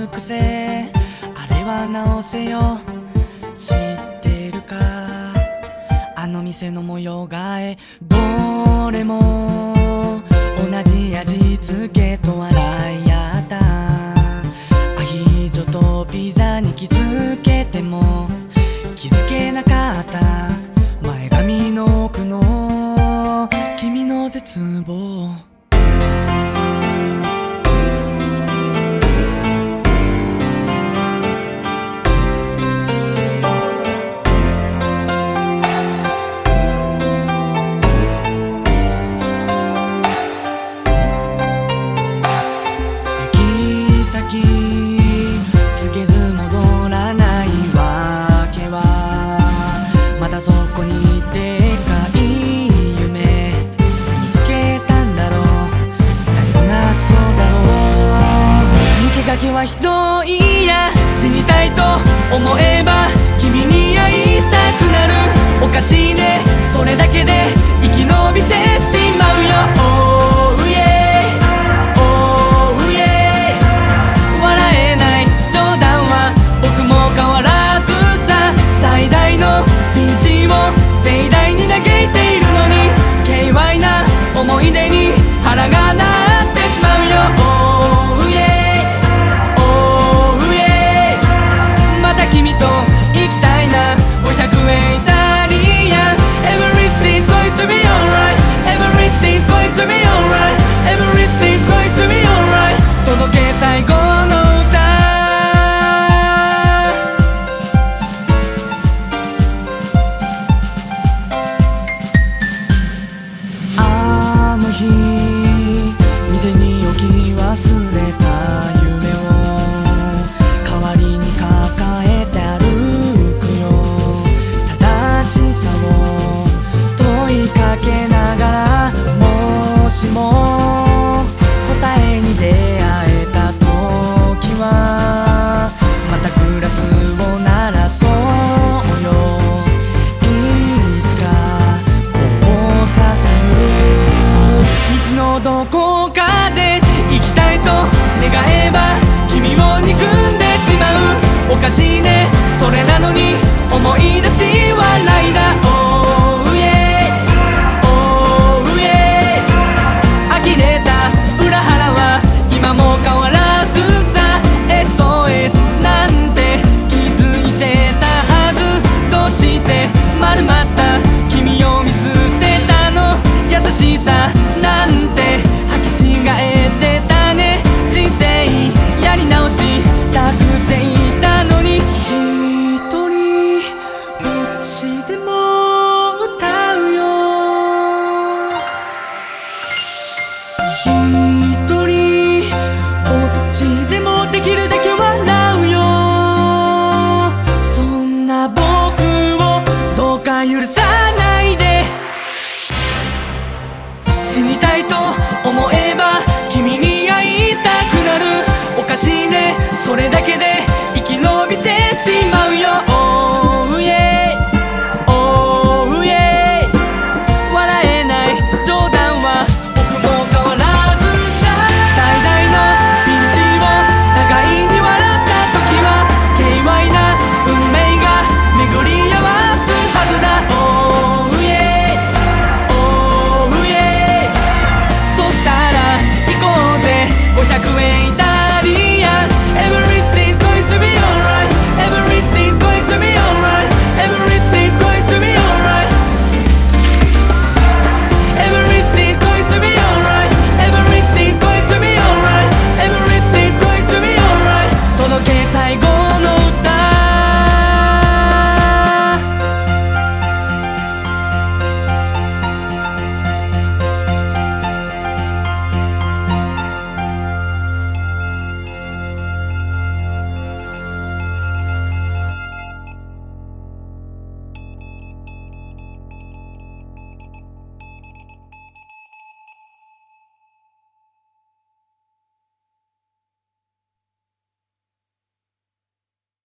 る癖、あれは直せよ。知ってるか、あの店の模様替え、どれも同じ味付けと笑い合った。アヒージョとピザに気づけても気づけなかった。前髪の奥の君の絶望。告げず戻らないわけは、またそこにでかい夢見つけたんだろう。だよな、そうだろう。抜け駆けはひどいや、死にたいと思えば君に会いたくなる。おかしいね、それだけで生き延びてしまうよ。最大のピンチを盛大に嘆いているのに、軽快な思い出に腹が鳴ってしまうよ。Oh yeah, oh yeah、 また君と行きたいな。500円イタリアン Everything's going to be alright, Everything's going to be alright, Everything's going to be alright、 届け最後の歌。店に置き忘れた夢を代わりに抱えて歩くよ。正しさを問いかけながら、もしも答えに出会えた時はまたグラスを鳴らそうよ。いつかこうさせる道のどこかで生きたいと願えば君を憎んでしまう。おかしいね、それなのに思い出し笑いだ。